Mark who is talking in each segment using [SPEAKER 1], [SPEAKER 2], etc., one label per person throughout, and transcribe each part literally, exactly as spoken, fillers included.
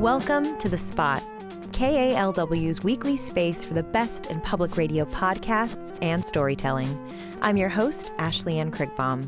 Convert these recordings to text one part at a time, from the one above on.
[SPEAKER 1] Welcome to The Spot, K A L W's weekly space for the best in public radio podcasts and storytelling. I'm your host, Ashley Ann Krigbaum.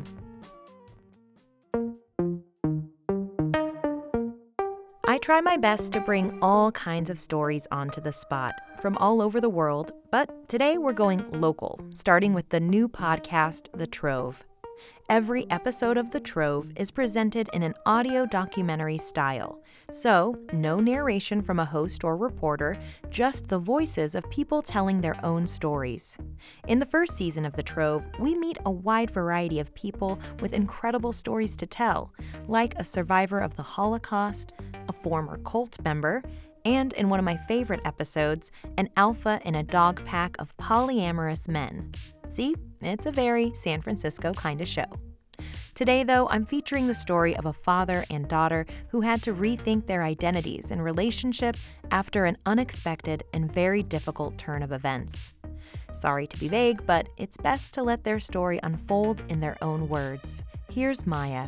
[SPEAKER 1] I try my best to bring all kinds of stories onto The Spot from all over the world, but today we're going local, starting with the new podcast, The Trove. Every episode of The Trove is presented in an audio documentary style, so no narration from a host or reporter, just the voices of people telling their own stories. In the first season of The Trove, we meet a wide variety of people with incredible stories to tell, like a survivor of the Holocaust, a former cult member, and in one of my favorite episodes, an alpha in a dog pack of polyamorous men. See, it's a very San Francisco kind of show. Today, though, I'm featuring the story of a father and daughter who had to rethink their identities and relationship after an unexpected and very difficult turn of events. Sorry to be vague, but it's best to let their story unfold in their own words. Here's Maya.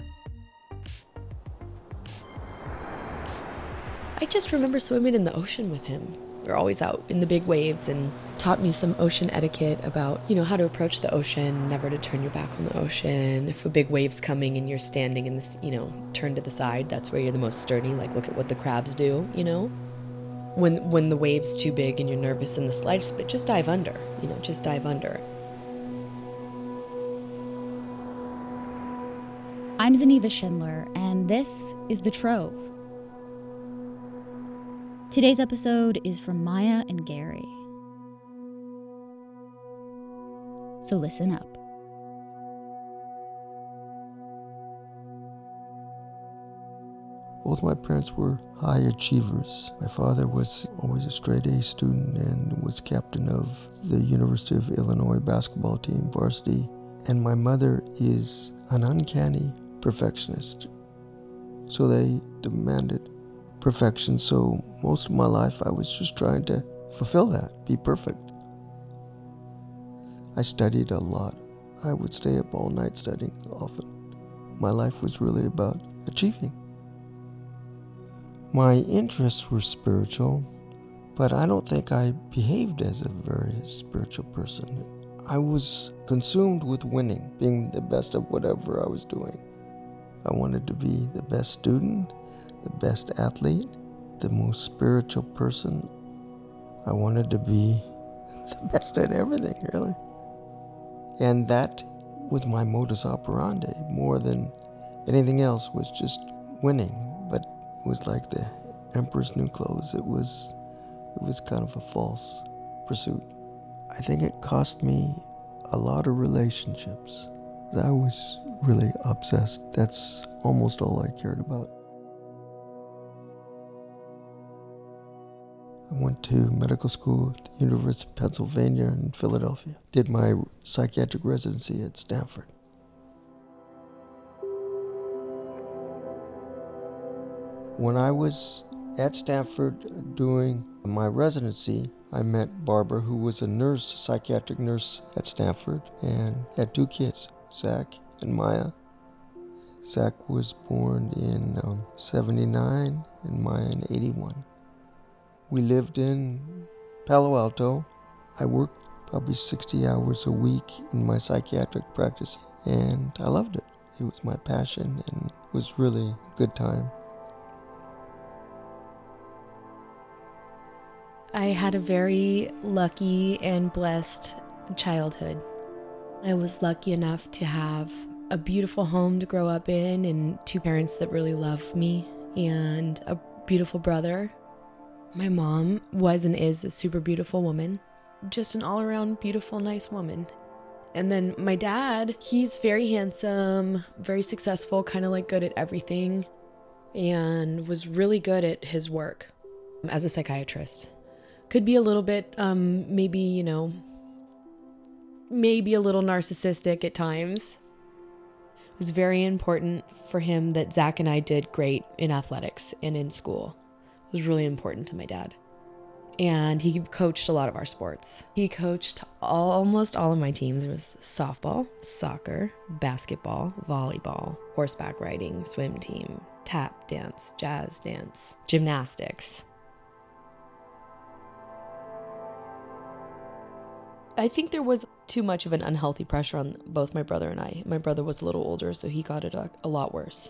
[SPEAKER 2] I just remember swimming in the ocean with him. We were always out in the big waves and taught me some ocean etiquette about, you know, how to approach the ocean, never to turn your back on the ocean. If a big wave's coming and you're standing in this, you know, turn to the side, that's where you're the most sturdy. Like, look at what the crabs do, you know? When when the wave's too big and you're nervous in the slightest bit, just dive under, you know, just dive under.
[SPEAKER 3] I'm Zeneva Schindler, and this is The Trove. Today's episode is from Maya and Gary. So listen up.
[SPEAKER 4] Both my parents were high achievers. My father was always a straight A student and was captain of the University of Illinois basketball team, varsity. And my mother is an uncanny perfectionist. So they demanded perfection, so most of my life I was just trying to fulfill that, be perfect. I studied a lot. I would stay up all night studying often. My life was really about achieving. My interests were spiritual, but I don't think I behaved as a very spiritual person. I was consumed with winning, being the best of whatever I was doing. I wanted to be the best student, the best athlete, the most spiritual person. I wanted to be the best at everything, really. And that was my modus operandi. More than anything else was just winning. But it was like the emperor's new clothes. It was, it was kind of a false pursuit. I think it cost me a lot of relationships. I was really obsessed. That's almost all I cared about. I went to medical school at the University of Pennsylvania in Philadelphia. Did my psychiatric residency at Stanford. When I was at Stanford doing my residency, I met Barbara, who was a nurse, a psychiatric nurse at Stanford, and had two kids, Zach and Maya. Zach was born in um, seventy-nine and Maya in eighty-one. We lived in Palo Alto. I worked probably sixty hours a week in my psychiatric practice, and I loved it. It was my passion, and it was really a good time.
[SPEAKER 2] I had a very lucky and blessed childhood. I was lucky enough to have a beautiful home to grow up in and two parents that really loved me and a beautiful brother. My mom was and is a super beautiful woman, just an all-around beautiful, nice woman. And then my dad, he's very handsome, very successful, kind of like good at everything, and was really good at his work as a psychiatrist. Could be a little bit, um, maybe, you know, maybe a little narcissistic at times. It was very important for him that Zach and I did great in athletics and in school. It was really important to my dad. And he coached a lot of our sports. He coached almost all of my teams. It was softball, soccer, basketball, volleyball, horseback riding, swim team, tap dance, jazz dance, gymnastics. I think there was too much of an unhealthy pressure on both my brother and I. My brother was a little older, so he got it a, a lot worse.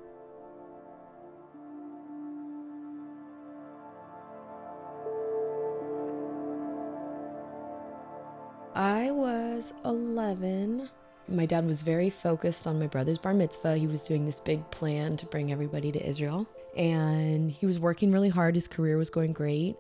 [SPEAKER 2] I was eleven. My dad was very focused on my brother's bar mitzvah. He was doing this big plan to bring everybody to Israel, and he was working really hard. His career was going great.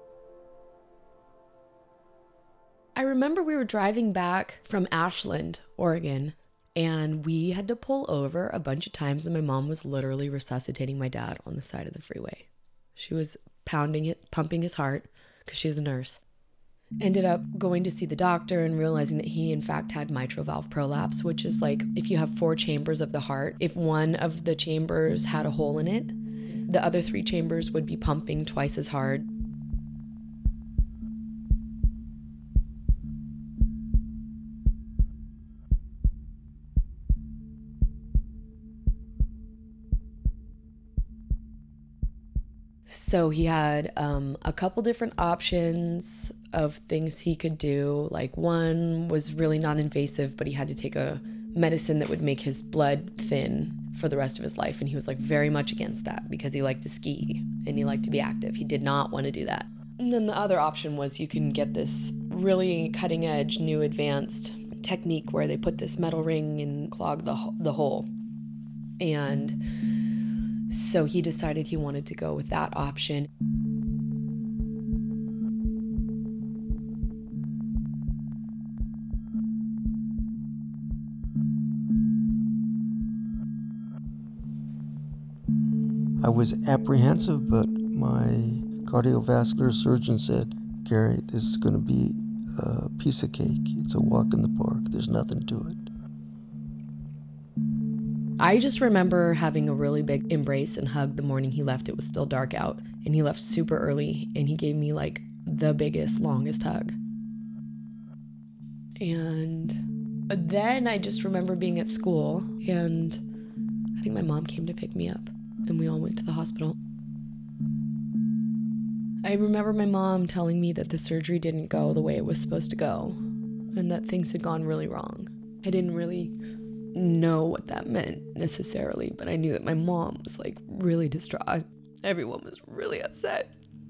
[SPEAKER 2] I remember we were driving back from Ashland, Oregon, and we had to pull over a bunch of times, and my mom was literally resuscitating my dad on the side of the freeway. She was pounding it, pumping his heart, because she was a nurse. Ended up going to see the doctor and realizing that he in fact had mitral valve prolapse, which is like if you have four chambers of the heart, if one of the chambers had a hole in it, the other three chambers would be pumping twice as hard. So he had um, a couple different options of things he could do. Like one was really non-invasive, but he had to take a medicine that would make his blood thin for the rest of his life. And he was like very much against that because he liked to ski and he liked to be active. He did not want to do that. And then the other option was you can get this really cutting edge, new advanced technique where they put this metal ring and clog the, the hole. And so he decided he wanted to go with that option.
[SPEAKER 4] I was apprehensive, but my cardiovascular surgeon said, "Gary, this is going to be a piece of cake. It's a walk in the park. There's nothing to it."
[SPEAKER 2] I just remember having a really big embrace and hug the morning he left. It was still dark out, and he left super early, and he gave me like the biggest, longest hug. And then I just remember being at school, and I think my mom came to pick me up, and we all went to the hospital. I remember my mom telling me that the surgery didn't go the way it was supposed to go, and that things had gone really wrong. I didn't really know what that meant necessarily, but I knew that my mom was like really distraught. Everyone was really upset.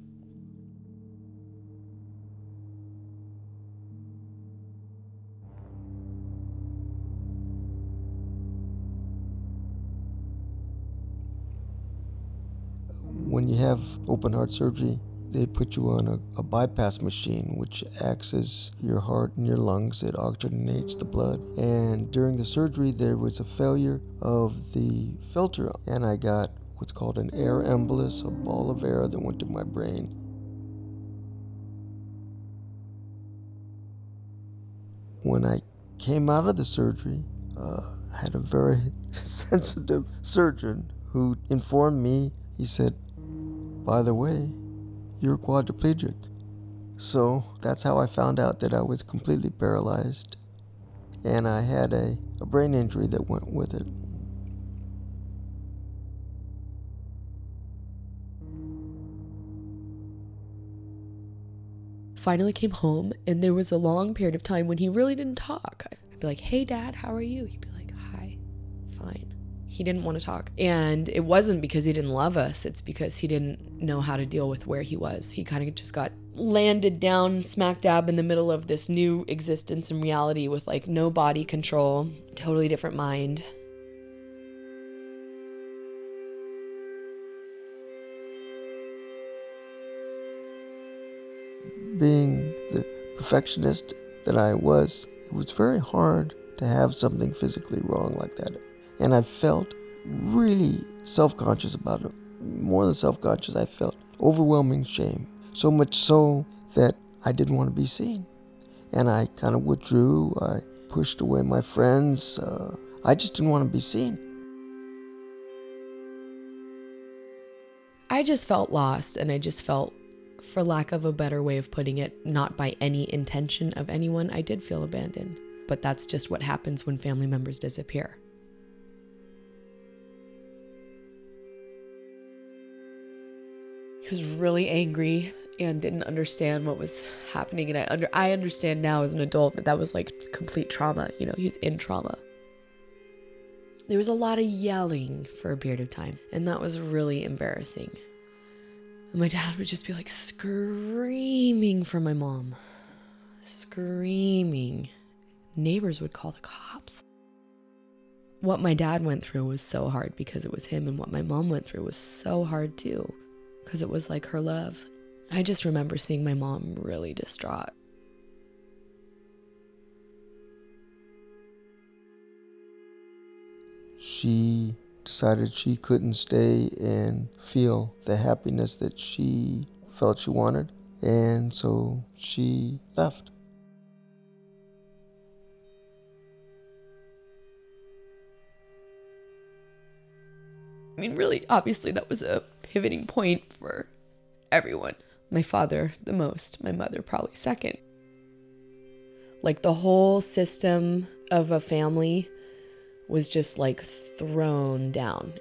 [SPEAKER 4] When you have open heart surgery, they put you on a, a bypass machine, which acts as your heart and your lungs. It oxygenates the blood. And during the surgery, there was a failure of the filter, and I got what's called an air embolus, a ball of air that went to my brain. When I came out of the surgery, uh, I had a very sensitive surgeon who informed me, he said, "By the way, you're quadriplegic." So that's how I found out that I was completely paralyzed, and I had a, a brain injury that went with it.
[SPEAKER 2] Finally came home, and there was a long period of time when he really didn't talk. I'd be like, "Hey Dad, how are you?" He'd be like, "Hi, fine." He didn't want to talk. And it wasn't because he didn't love us. It's because he didn't know how to deal with where he was. He kind of just got landed down smack dab in the middle of this new existence and reality with like no body control, totally different mind.
[SPEAKER 4] Being the perfectionist that I was, it was very hard to have something physically wrong like that. And I felt really self-conscious about it. More than self-conscious, I felt overwhelming shame. So much so that I didn't want to be seen. And I kind of withdrew. I pushed away my friends. Uh, I just didn't want to be seen.
[SPEAKER 2] I just felt lost, and I just felt for lack of a better way of putting it, not by any intention of anyone, I did feel abandoned. But that's just what happens when family members disappear. He was really angry and didn't understand what was happening. And I under I understand now as an adult that that was like complete trauma. You know, he was in trauma. There was a lot of yelling for a period of time, and that was really embarrassing. And my dad would just be like screaming for my mom. Screaming. Neighbors would call the cops. What my dad went through was so hard because it was him, and what my mom went through was so hard too, because it was like her love. I just remember seeing my mom really distraught.
[SPEAKER 4] She decided she couldn't stay and feel the happiness that she felt she wanted, and so she left.
[SPEAKER 2] I mean, really, obviously that was a pivoting point for everyone. My father the most, my mother probably second. Like the whole system of a family was just like thrown down.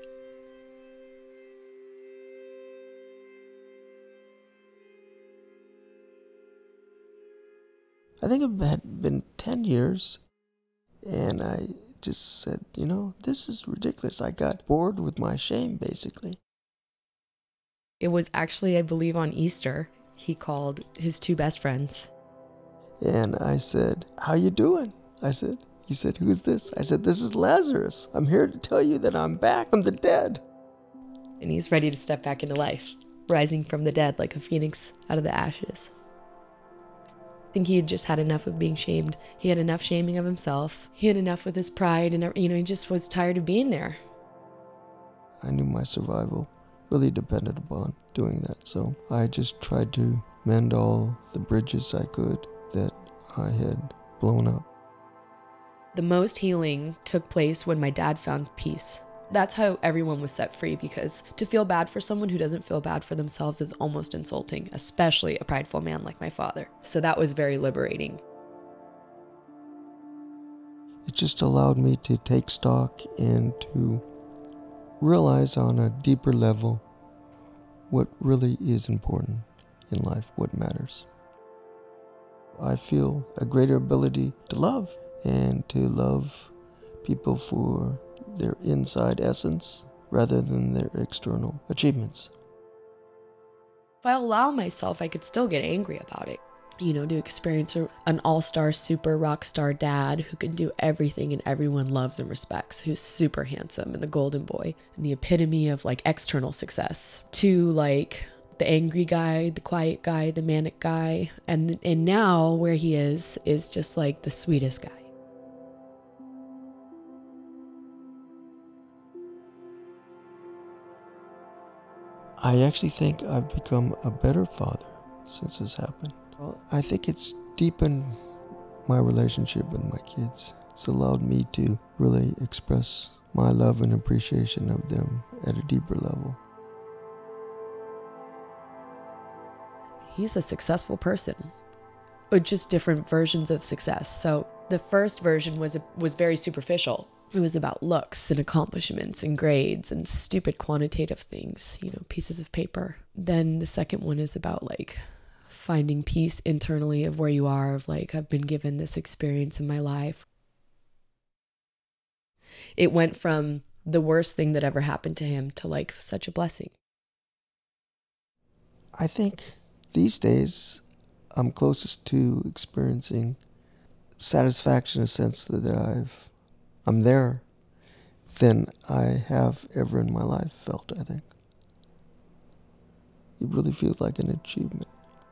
[SPEAKER 4] I think it had been ten years, and I just said, you know, this is ridiculous. I got bored with my shame, basically.
[SPEAKER 2] It was actually, I believe, on Easter, he called his two best friends.
[SPEAKER 4] And I said, how you doing? I said, he said, who's this? I said, this is Lazarus. I'm here to tell you that I'm back from the dead.
[SPEAKER 2] And he's ready to step back into life, rising from the dead like a phoenix out of the ashes. I think he had just had enough of being shamed. He had enough shaming of himself. He had enough with his pride, and you know, he just was tired of being there.
[SPEAKER 4] I knew my survival really depended upon doing that, so I just tried to mend all the bridges I could that I had blown up.
[SPEAKER 2] The most healing took place when my dad found peace. That's how everyone was set free, because to feel bad for someone who doesn't feel bad for themselves is almost insulting, especially a prideful man like my father. So that was very liberating.
[SPEAKER 4] It just allowed me to take stock and to realize on a deeper level what really is important in life, what matters. I feel a greater ability to love and to love people for their inside essence rather than their external achievements.
[SPEAKER 2] If I allow myself, I could still get angry about it. You know, to experience an all-star super rock star dad who can do everything and everyone loves and respects, who's super handsome and the golden boy and the epitome of like external success, to like the angry guy, the quiet guy, the manic guy, and and now where he is is just like the sweetest guy.
[SPEAKER 4] I actually think I've become a better father since this happened. Well, I think it's deepened my relationship with my kids. It's allowed me to really express my love and appreciation of them at a deeper level.
[SPEAKER 2] He's a successful person, but just different versions of success. So the first version was was very superficial. It was about looks and accomplishments and grades and stupid quantitative things, you know, pieces of paper. Then the second one is about like finding peace internally of where you are, of like, I've been given this experience in my life. It went from the worst thing that ever happened to him to like such a blessing.
[SPEAKER 4] I think these days I'm closest to experiencing satisfaction, a sense that I've I'm there than I have ever in my life felt, I think. It really feels like an achievement.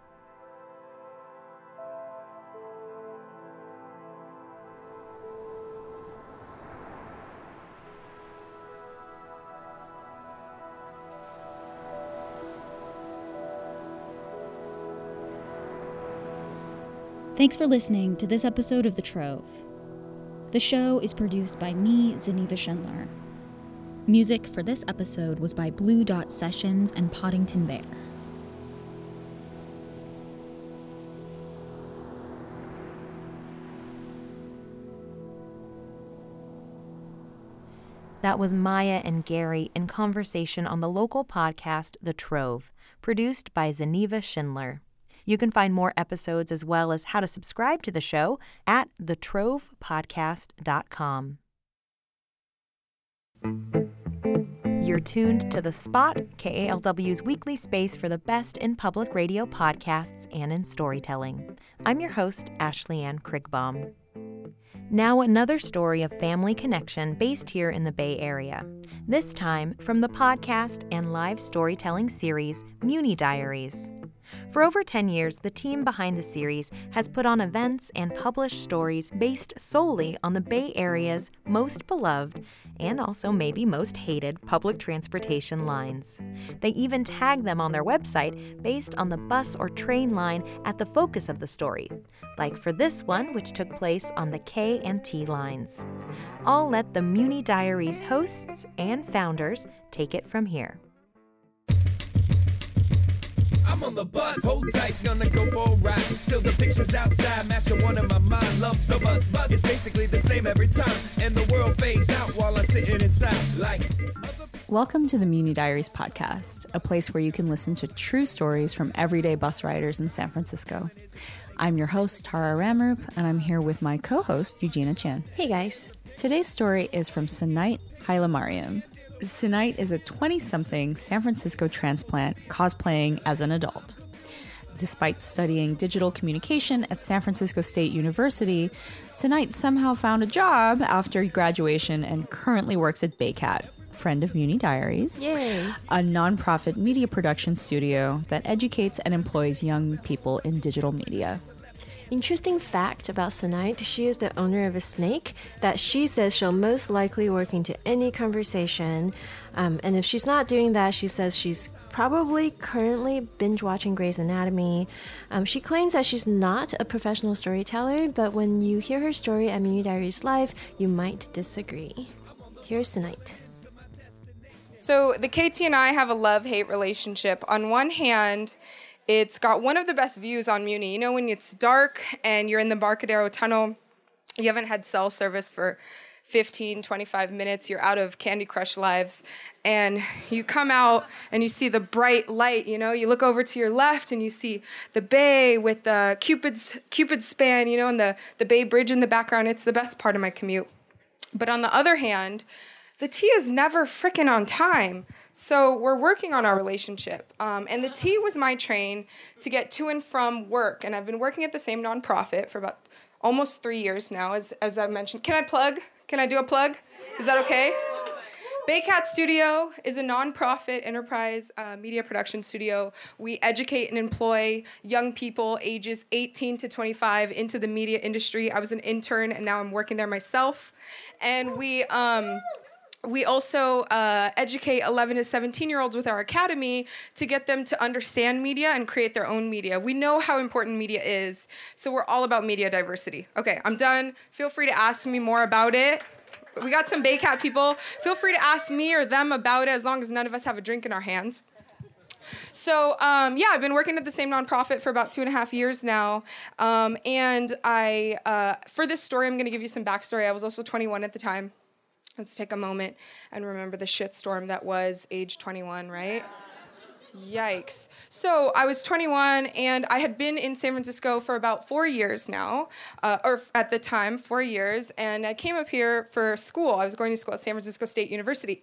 [SPEAKER 3] Thanks for listening to this episode of The Trove. The show is produced by me, Zeneva Schindler. Music for this episode was by Blue Dot Sessions and Poddington Bear.
[SPEAKER 1] was Maya and Gary in conversation on the local podcast, The Trove, produced by Zeneva Schindler. You can find more episodes as well as how to subscribe to the show at the trove podcast dot com. You're tuned to The Spot, K A L W's weekly space for the best in public radio podcasts and in storytelling. I'm your host, Ashley Ann Krigbaum. Now another story of family connection based here in the Bay Area. This time from the podcast and live storytelling series, Muni Diaries. For over ten years, the team behind the series has put on events and published stories based solely on the Bay Area's most beloved and also maybe most hated public transportation lines. They even tag them on their website based on the bus or train line at the focus of the story, like for this one, which took place on the K and T lines. I'll let the Muni Diaries hosts and founders take it from here.
[SPEAKER 5] I'm on the bus, hold tight, gonna go for a ride till the pictures outside master one in my mind. Love the bus, bus. It's basically the same every time, and the world fades out while I'm sitting inside. Like,
[SPEAKER 6] welcome to the Muni Diaries podcast, a place where you can listen to true stories from everyday bus riders in San Francisco. I'm your host, Tara Ramrup, and I'm here with my co-host, Eugenia Chan.
[SPEAKER 2] Hey guys.
[SPEAKER 6] Today's story is from Sanait Hailemariam. Sanait is a twenty-something San Francisco transplant cosplaying as an adult. Despite studying digital communication at San Francisco State University, Sanait somehow found a job after graduation and currently works at Baycat, friend of Muni Diaries,
[SPEAKER 2] Yay.
[SPEAKER 6] a nonprofit media production studio that educates and employs young people in digital media.
[SPEAKER 7] Interesting fact about Sanait, she is the owner of a snake that she says she'll most likely work into any conversation. Um, and if she's not doing that, she says she's probably currently binge watching Grey's Anatomy. Um, she claims that she's not a professional storyteller, but when you hear her story at Muni Diaries Live, you might disagree. Here's Sanait.
[SPEAKER 8] So the K T and I have a love-hate relationship. On one hand, it's got one of the best views on Muni. You know, when it's dark and you're in the Barcadero Tunnel, you haven't had cell service for fifteen, twenty-five minutes, you're out of Candy Crush lives, and you come out and you see the bright light, you know, you look over to your left and you see the bay with the Cupid's, Cupid's span, you know, and the, the Bay Bridge in the background. It's the best part of my commute. But on the other hand, the T is never frickin' on time. So we're working on our relationship. Um, and the T was my train to get to and from work. And I've been working at the same nonprofit for about almost three years now, as, as I mentioned. Can I plug? Can I do a plug? Is that okay? Baycat Studio is a nonprofit enterprise uh, media production studio. We educate and employ young people ages eighteen to twenty-five into the media industry. I was an intern, and now I'm working there myself. And we... Um, We also uh, educate eleven to seventeen-year-olds with our academy to get them to understand media and create their own media. We know how important media is, so we're all about media diversity. Okay, I'm done. Feel free to ask me more about it. We got some Baycat people. Feel free to ask me or them about it as long as none of us have a drink in our hands. So, um, yeah, I've been working at the same nonprofit for about two and a half years now. Um, and I, uh, for this story, I'm going to give you some backstory. I was also twenty-one at the time. Let's take a moment and remember the shitstorm that was age twenty-one, right? Yikes. So I was twenty-one, and I had been in San Francisco for about four years now, uh, or at the time, four years, and I came up here for school. I was going to school at San Francisco State University.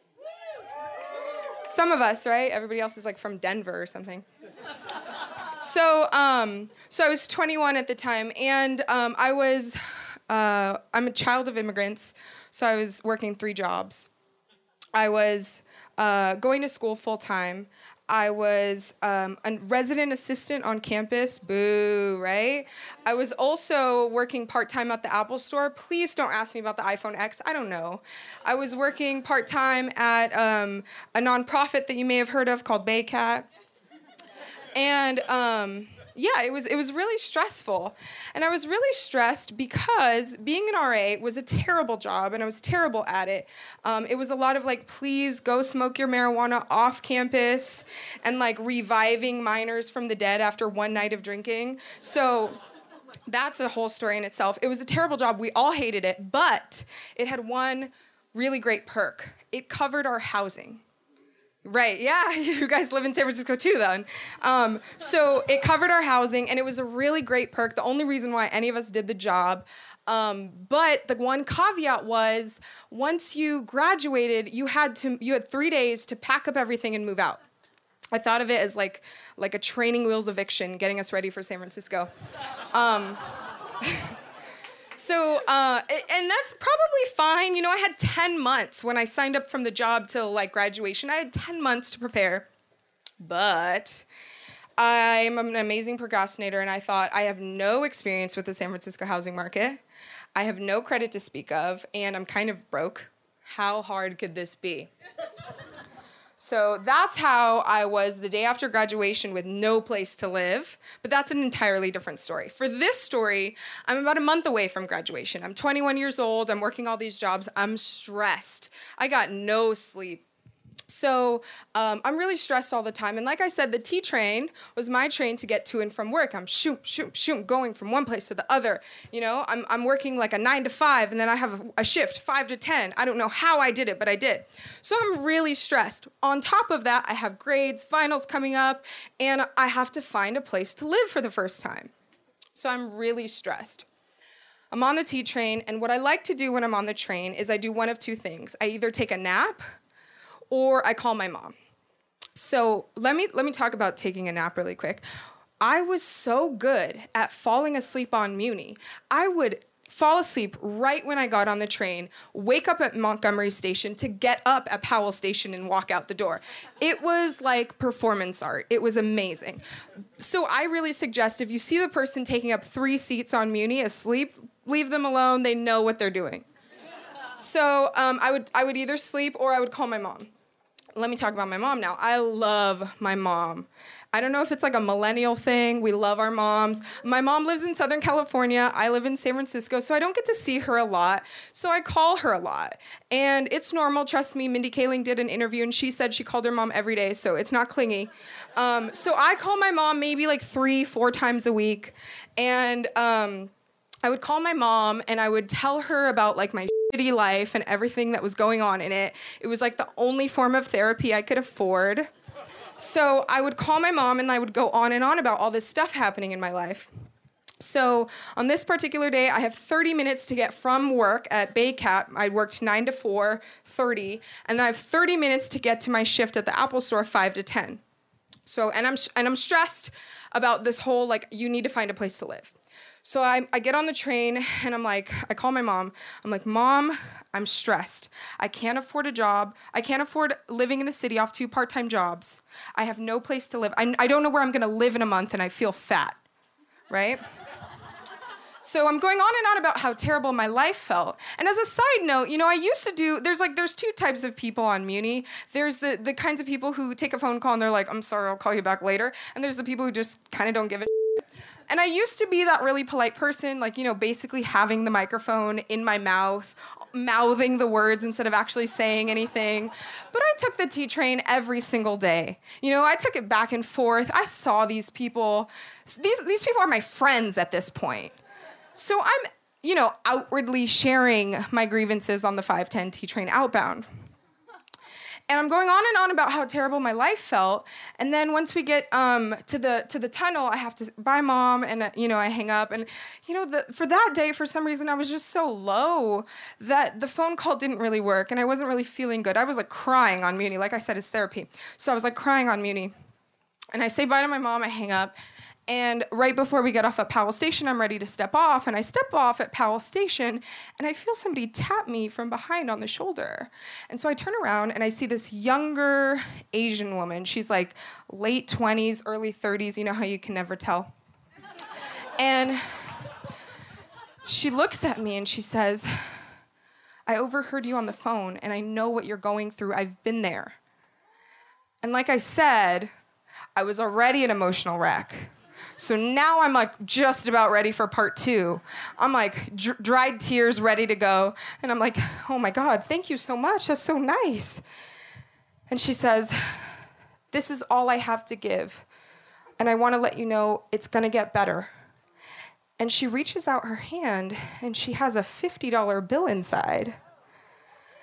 [SPEAKER 8] Some of us, right? Everybody else is like from Denver or something. So, um, so I was twenty-one at the time, and um, I was, uh, I'm a child of immigrants. So I was working three jobs. I was uh, going to school full-time. I was um, a resident assistant on campus. Boo, right? I was also working part-time at the Apple Store. Please don't ask me about the iPhone X. I don't know. I was working part-time at um, a nonprofit that you may have heard of called Baycat. And... Um, Yeah, it was it was really stressful. And I was really stressed because being an R A was a terrible job, and I was terrible at it. Um, it was a lot of like, please go smoke your marijuana off campus, and like reviving minors from the dead after one night of drinking. So that's a whole story in itself. It was a terrible job. We all hated it, but it had one really great perk. It covered our housing. Right, yeah, you guys live in San Francisco too then. Um, so it covered our housing, and it was a really great perk, the only reason why any of us did the job. Um, but the one caveat was, once you graduated, you had to you had three days to pack up everything and move out. I thought of it as like like a training wheels eviction, getting us ready for San Francisco. Um, So, uh, and that's probably fine. You know, I had ten months when I signed up from the job till like graduation. I had ten months to prepare. But I'm an amazing procrastinator, and I thought, I have no experience with the San Francisco housing market. I have no credit to speak of, and I'm kind of broke. How hard could this be? So that's how I was the day after graduation with no place to live, but that's an entirely different story. For this story, I'm about a month away from graduation. I'm twenty-one years old, I'm working all these jobs, I'm stressed. I got no sleep. So um, I'm really stressed all the time. And like I said, the T train was my train to get to and from work. I'm shoot, shoot, shoot, going from one place to the other. You know, I'm, I'm working like a nine to five, and then I have a, a shift, five to ten. I don't know how I did it, but I did. So I'm really stressed. On top of that, I have grades, finals coming up, and I have to find a place to live for the first time. So I'm really stressed. I'm on the T train, and what I like to do when I'm on the train is I do one of two things. I either take a nap, or I call my mom. So let me let me talk about taking a nap really quick. I was so good at falling asleep on Muni. I would fall asleep right when I got on the train, wake up at Montgomery Station to get up at Powell Station and walk out the door. It was like performance art. It was amazing. So I really suggest if you see the person taking up three seats on Muni asleep, leave them alone. They know what they're doing. So um, I would I would either sleep or I would call my mom. Let me talk about my mom now. I love my mom. I don't know if it's like a millennial thing. We love our moms. My mom lives in Southern California. I live in San Francisco, so I don't get to see her a lot. So I call her a lot. And it's normal. Trust me, Mindy Kaling did an interview, and she said she called her mom every day, so it's not clingy. Um, so I call my mom maybe like three, four times a week. And um, I would call my mom, and I would tell her about like my shitty life and everything that was going on in it. It was like the only form of therapy I could afford. So I would call my mom, and I would go on and on about all this stuff happening in my life. So on this particular day, I have thirty minutes to get from work at Baycap. I worked nine to four, thirty, and then I have thirty minutes to get to my shift at the Apple Store, five to ten. So, and I'm and I'm stressed about this whole, like, you need to find a place to live. So I, I get on the train, and I'm like, I call my mom. I'm like, Mom, I'm stressed. I can't afford a job. I can't afford living in the city off two part-time jobs. I have no place to live. I, I don't know where I'm going to live in a month, and I feel fat, right? So I'm going on and on about how terrible my life felt. And as a side note, you know, I used to do, there's like, there's two types of people on Muni. There's the, the kinds of people who take a phone call, and they're like, I'm sorry, I'll call you back later. And there's the people who just kind of don't give a shit. And I used to be that really polite person, like, you know, basically having the microphone in my mouth, mouthing the words instead of actually saying anything. But I took the T train every single day. You know, I took it back and forth. I saw these people. These, these people are my friends at this point. So I'm, you know, outwardly sharing my grievances on the five ten T train outbound. And I'm going on and on about how terrible my life felt. And then once we get um, to the to the tunnel, I have to bye, Mom, and uh, you know, I hang up. And you know, the, for that day, for some reason, I was just so low that the phone call didn't really work, and I wasn't really feeling good. I was like crying on Muni. Like I said, it's therapy. So I was like crying on Muni. And I say bye to my mom. I hang up. And right before we get off at Powell Station, I'm ready to step off. And I step off at Powell Station, and I feel somebody tap me from behind on the shoulder. And so I turn around, and I see this younger Asian woman. She's like late twenties, early thirties. You know how you can never tell. And she looks at me, and she says, I overheard you on the phone, and I know what you're going through. I've been there. And like I said, I was already an emotional wreck. So now I'm like just about ready for part two. I'm like dr- dried tears ready to go. And I'm like, oh my God, thank you so much. That's so nice. And she says, this is all I have to give. And I want to let you know it's going to get better. And she reaches out her hand, and she has a fifty dollar bill inside.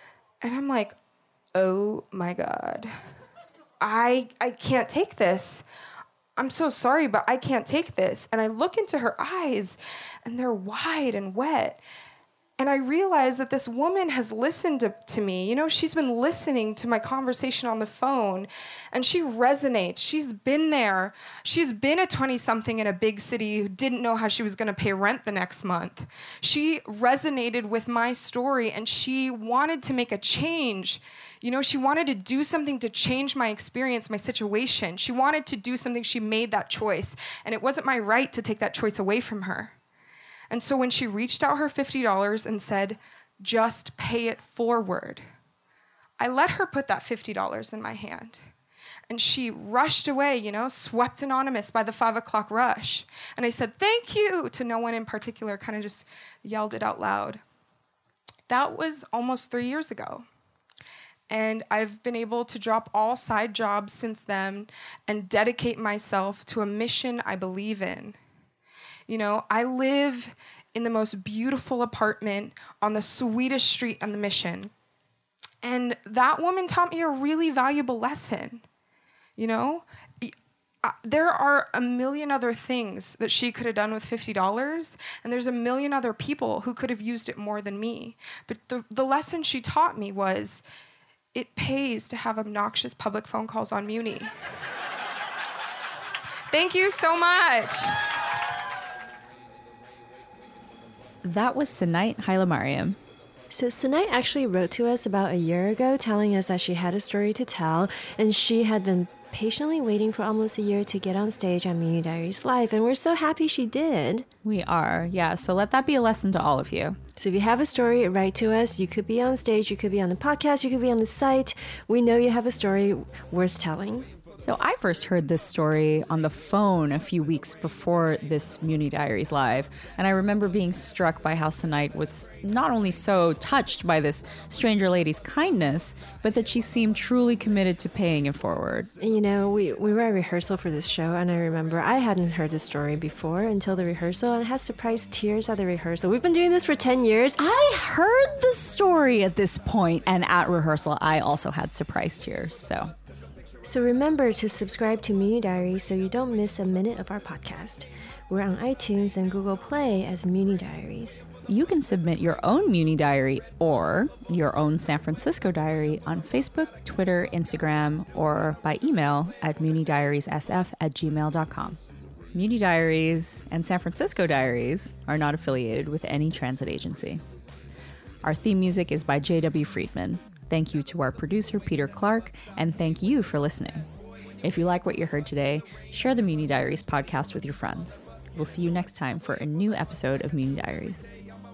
[SPEAKER 8] And I'm like, oh my God, I I can't take this. I'm so sorry, but I can't take this. And I look into her eyes, and they're wide and wet. And I realize that this woman has listened to, to me. You know, she's been listening to my conversation on the phone, and she resonates. She's been there. She's been a twenty-something in a big city who didn't know how she was going to pay rent the next month. She resonated with my story, and she wanted to make a change. You know, she wanted to do something to change my experience, my situation. She wanted to do something. She made that choice, and it wasn't my right to take that choice away from her. And so when she reached out her fifty dollars and said, just pay it forward, I let her put that fifty dollars in my hand. And she rushed away, you know, swept anonymous by the five o'clock rush. And I said, thank you, to no one in particular, kind of just yelled it out loud. That was almost three years ago. And I've been able to drop all side jobs since then and dedicate myself to a mission I believe in. You know, I live in the most beautiful apartment on the sweetest street on the Mission. And that woman taught me a really valuable lesson. You know, there are a million other things that she could have done with fifty dollars, and there's a million other people who could have used it more than me. But the, the lesson she taught me was, it pays to have obnoxious public phone calls on Muni. Thank you so much.
[SPEAKER 6] That was Sanait Hailemariam.
[SPEAKER 7] So Sanait actually wrote to us about a year ago telling us that she had a story to tell, and she had been patiently waiting for almost a year to get on stage on Muni Diaries Live, and we're so happy she did.
[SPEAKER 6] We are, yeah. So let that be a lesson to all of you.
[SPEAKER 7] So if you have a story, write to us. You could be on stage, you could be on the podcast, you could be on the site. We know you have a story worth telling.
[SPEAKER 6] So I first heard this story on the phone a few weeks before this Muni Diaries Live, and I remember being struck by how Sanait was not only so touched by this stranger lady's kindness, but that she seemed truly committed to paying it forward.
[SPEAKER 7] You know, we, we were at rehearsal for this show, and I remember I hadn't heard this story before until the rehearsal, and it had surprise tears at the rehearsal. We've been doing this for ten years.
[SPEAKER 6] I heard the story at this point, and at rehearsal, I also had surprise tears, so...
[SPEAKER 7] So remember to subscribe to Muni Diaries so you don't miss a minute of our podcast. We're on iTunes and Google Play as Muni Diaries.
[SPEAKER 6] You can submit your own Muni Diary or your own San Francisco Diary on Facebook, Twitter, Instagram, or by email at munidiariessf at gmail dot com. Muni Diaries and San Francisco Diaries are not affiliated with any transit agency. Our theme music is by J W Friedman. Thank you to our producer, Peter Clark, and thank you for listening. If you like what you heard today, share the Muni Diaries podcast with your friends. We'll see you next time for a new episode of Muni Diaries.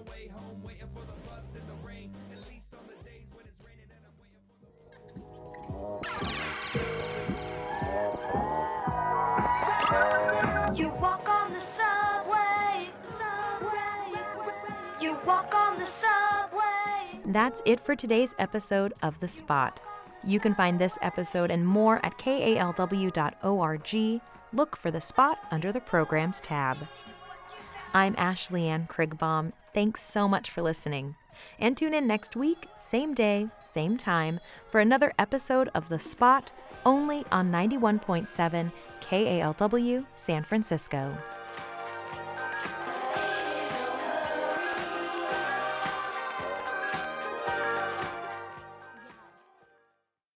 [SPEAKER 9] You walk on the subway, subway. You walk on the subway.
[SPEAKER 1] That's it for today's episode of The Spot. You can find this episode and more at K A L W dot org. Look for The Spot under the Programs tab. I'm Ashley Ann Krigbaum. Thanks so much for listening. And tune in next week, same day, same time, for another episode of The Spot, only on ninety-one point seven K A L W San Francisco.